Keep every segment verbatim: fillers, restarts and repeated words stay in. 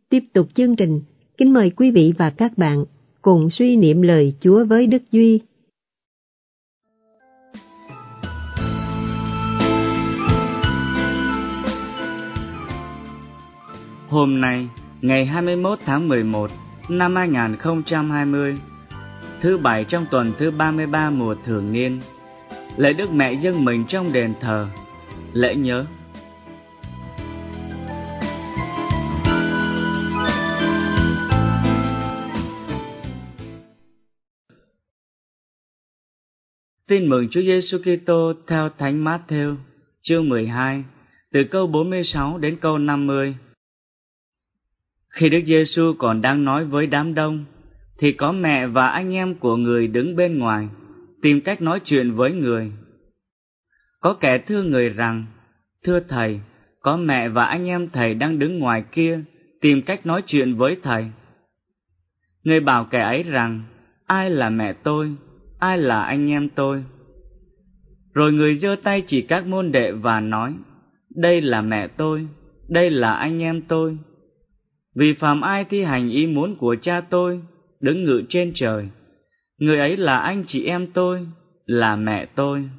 Tiếp tục chương trình, kính mời quý vị và các bạn cùng suy niệm lời Chúa với Đức Duy. Hôm nay, ngày hai mươi mốt tháng mười một năm hai nghìn không trăm hai mươi, thứ bảy trong tuần thứ ba mươi ba mùa thường niên, lễ Đức Mẹ dâng mình trong đền thờ, lễ nhớ. Tin mừng Chúa Giêsu Kitô theo Thánh Mát-thêu, chương mười hai, từ câu bốn mươi sáu đến câu năm mươi. Khi Đức Giêsu còn đang nói với đám đông, thì có mẹ và anh em của người đứng bên ngoài, tìm cách nói chuyện với người. Có kẻ thưa người rằng, thưa Thầy, có mẹ và anh em Thầy đang đứng ngoài kia, tìm cách nói chuyện với Thầy. Người bảo kẻ ấy rằng, ai là mẹ tôi, ai là anh em tôi? Rồi người giơ tay chỉ các môn đệ và nói, đây là mẹ tôi, đây là anh em tôi. Vì phàm ai thi hành ý muốn của cha tôi, đứng ngự trên trời, người ấy là anh chị em tôi, là mẹ tôi.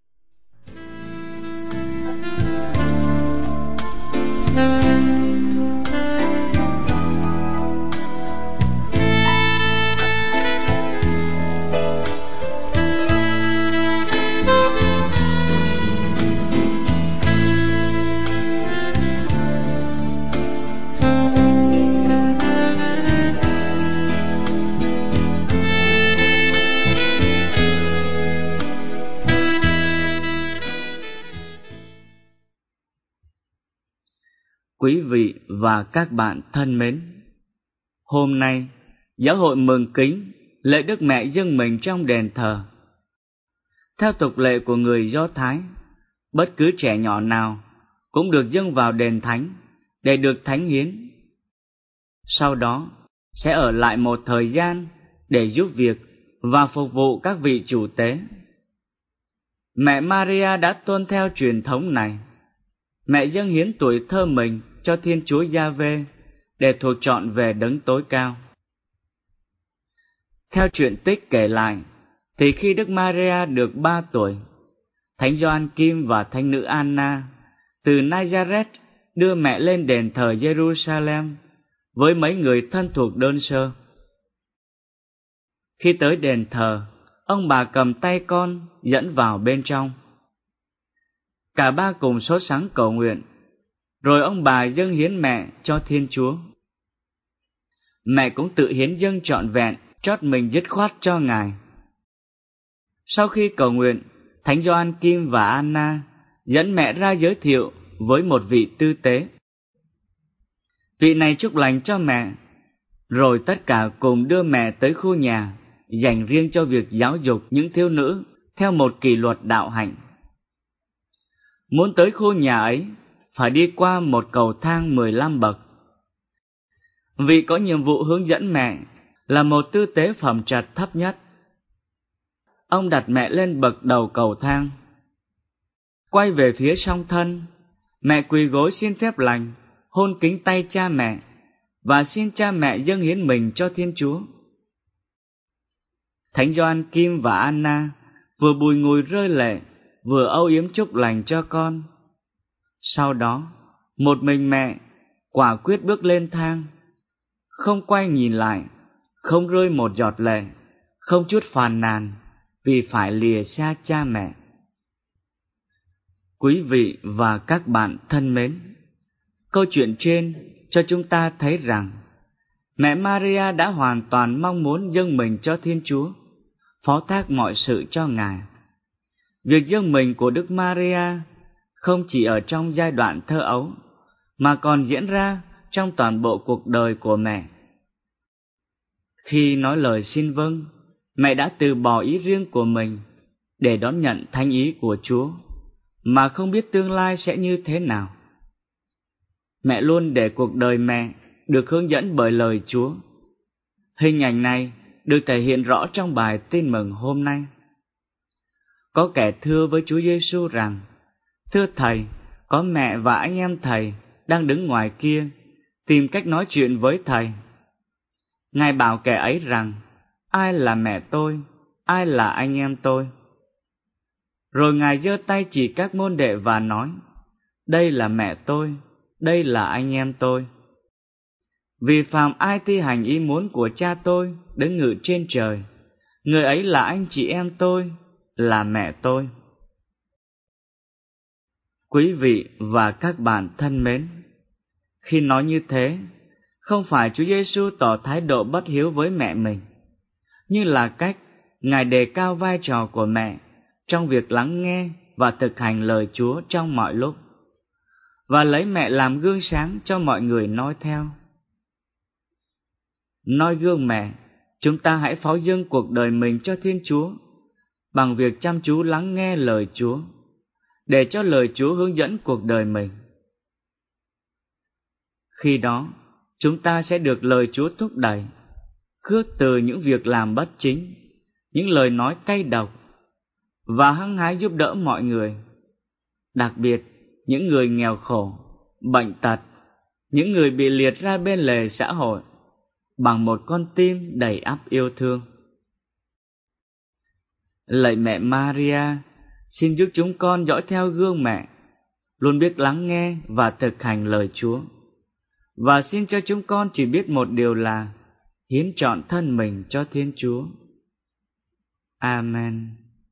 Quý vị và các bạn thân mến, hôm nay, giáo hội mừng kính lễ Đức Mẹ dâng mình trong đền thờ. Theo tục lệ của người Do Thái, bất cứ trẻ nhỏ nào cũng được dâng vào đền thánh để được thánh hiến. Sau đó, sẽ ở lại một thời gian để giúp việc và phục vụ các vị chủ tế. Mẹ Maria đã tuân theo truyền thống này. Mẹ dâng hiến tuổi thơ mình cho Thiên Chúa Giê-hô-va để thuộc trọn về đấng tối cao. Theo truyện tích kể lại, thì khi Đức Maria được ba tuổi, Thánh Gioan Kim và Thánh nữ Anna từ Nazareth đưa mẹ lên đền thờ Jerusalem với mấy người thân thuộc đơn sơ. Khi tới đền thờ, ông bà cầm tay con dẫn vào bên trong. Cả ba cùng sốt sắng cầu nguyện, rồi ông bà dâng hiến mẹ cho Thiên Chúa. Mẹ cũng tự hiến dâng trọn vẹn, trót mình dứt khoát cho Ngài. Sau khi cầu nguyện, Thánh Gioan Kim và Anna dẫn mẹ ra giới thiệu với một vị tư tế. Vị này chúc lành cho mẹ, rồi tất cả cùng đưa mẹ tới khu nhà dành riêng cho việc giáo dục những thiếu nữ theo một kỷ luật đạo hạnh. Muốn tới khu nhà ấy, phải đi qua một cầu thang mười lăm bậc. Vị có nhiệm vụ hướng dẫn mẹ là một tư tế phẩm trạch thấp nhất. Ông đặt mẹ lên bậc đầu cầu thang. Quay về phía song thân, mẹ quỳ gối xin phép lành, hôn kính tay cha mẹ, và xin cha mẹ dâng hiến mình cho Thiên Chúa. Thánh Gioan Kim và Anna vừa bùi ngùi rơi lệ, vừa âu yếm chúc lành cho con. Sau đó, một mình mẹ quả quyết bước lên thang, không quay nhìn lại, không rơi một giọt lệ, không chút phàn nàn vì phải lìa xa cha mẹ. Quý vị và các bạn thân mến, câu chuyện trên cho chúng ta thấy rằng mẹ Maria đã hoàn toàn mong muốn dâng mình cho Thiên Chúa, phó thác mọi sự cho Ngài. Việc dâng mình của Đức Maria không chỉ ở trong giai đoạn thơ ấu, mà còn diễn ra trong toàn bộ cuộc đời của mẹ. Khi nói lời xin vâng, mẹ đã từ bỏ ý riêng của mình để đón nhận thánh ý của Chúa, mà không biết tương lai sẽ như thế nào. Mẹ luôn để cuộc đời mẹ được hướng dẫn bởi lời Chúa. Hình ảnh này được thể hiện rõ trong bài tin mừng hôm nay. Có kẻ thưa với Chúa Giêsu rằng, thưa Thầy, có mẹ và anh em Thầy đang đứng ngoài kia, tìm cách nói chuyện với Thầy. Ngài bảo kẻ ấy rằng, ai là mẹ tôi, ai là anh em tôi? Rồi Ngài giơ tay chỉ các môn đệ và nói, đây là mẹ tôi, đây là anh em tôi. Vì phàm ai thi hành ý muốn của Cha tôi đứng ngự trên trời, người ấy là anh chị em tôi, là mẹ tôi. Quý vị và các bạn thân mến, khi nói như thế, không phải Chúa Giêsu tỏ thái độ bất hiếu với mẹ mình, nhưng là cách Ngài đề cao vai trò của mẹ trong việc lắng nghe và thực hành lời Chúa trong mọi lúc, và lấy mẹ làm gương sáng cho mọi người noi theo. Noi gương mẹ, chúng ta hãy phó dâng cuộc đời mình cho Thiên Chúa bằng việc chăm chú lắng nghe lời Chúa, để cho lời Chúa hướng dẫn cuộc đời mình. Khi đó, chúng ta sẽ được lời Chúa thúc đẩy, khước từ những việc làm bất chính, những lời nói cay độc, và hăng hái giúp đỡ mọi người, đặc biệt những người nghèo khổ, bệnh tật, những người bị liệt ra bên lề xã hội, bằng một con tim đầy ắp yêu thương. Lạy mẹ Maria, xin giúp chúng con dõi theo gương mẹ, luôn biết lắng nghe và thực hành lời Chúa, và xin cho chúng con chỉ biết một điều là hiến trọn thân mình cho Thiên Chúa. Amen.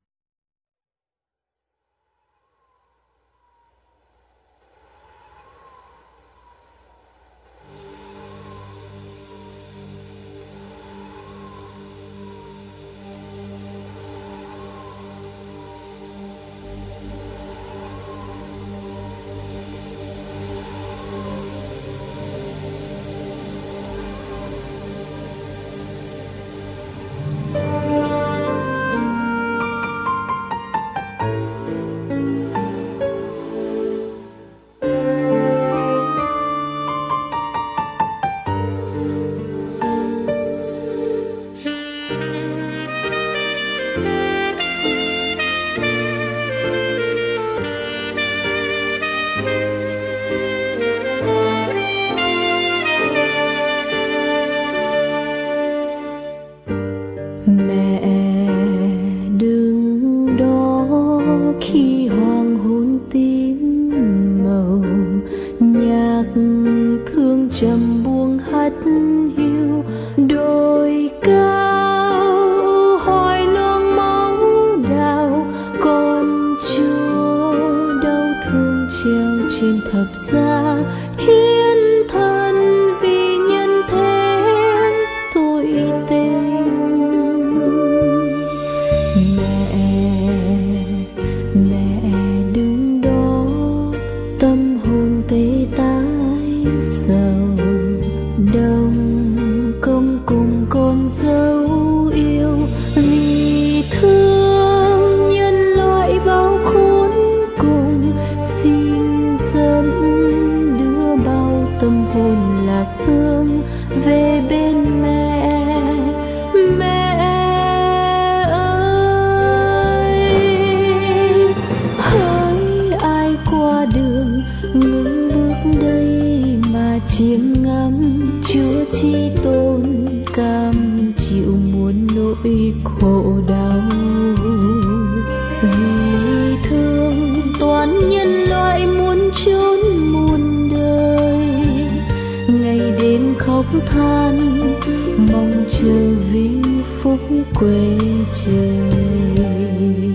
trầm buông hắt hiu đôi cao hỏi loang máu đào con chúa đau thương treo trên thập giá hiến thân vì nhân thế tội tình. Mẹ mẹ đứng đó tâm hồn tê tái sầu đông công cùng con dấu yêu vì thương nhân loại bao khốn cùng xin dẫn đưa bao tâm hồn lạc hương về bên mẹ. Mẹ ơi hỡi ai qua đường ngừng bước đây mà chiêm ngắm Chúa Chi Tôn cam chịu muôn nỗi khổ đau vì thương toàn nhân loại muốn trốn muôn đời ngày đêm khóc than mong chờ vinh phúc quê trời.